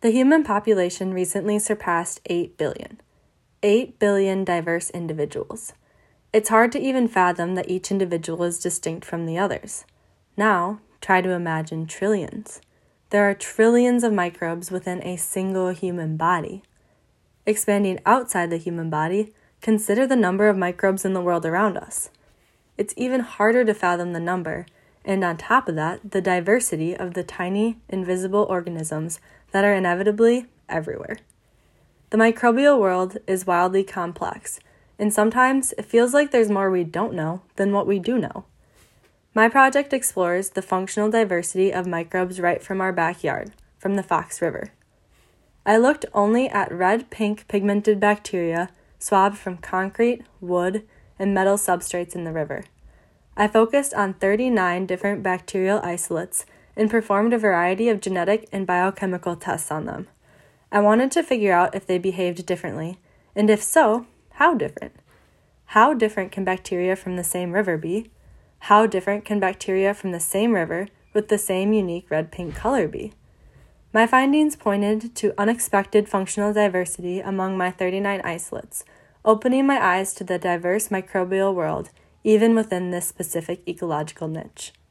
The human population recently surpassed 8 billion. 8 billion diverse individuals. It's hard to even fathom that each individual is distinct from the others. Now, try to imagine trillions. There are trillions of microbes within a single human body. Expanding outside the human body, consider the number of microbes in the world around us. It's even harder to fathom the number, and on top of that, the diversity of the tiny, invisible organisms that are inevitably everywhere. The microbial world is wildly complex, and sometimes it feels like there's more we don't know than what we do know. My project explores the functional diversity of microbes right from our backyard, from the Fox River. I looked only at red-pink pigmented bacteria swabbed from concrete, wood, and metal substrates in the river. I focused on 39 different bacterial isolates and performed a variety of genetic and biochemical tests on them. I wanted to figure out if they behaved differently, and if so, how different. How different can bacteria from the same river be? How different can bacteria from the same river with the same unique red-pink color be? My findings pointed to unexpected functional diversity among my 39 isolates, opening my eyes to the diverse microbial world even within this specific ecological niche.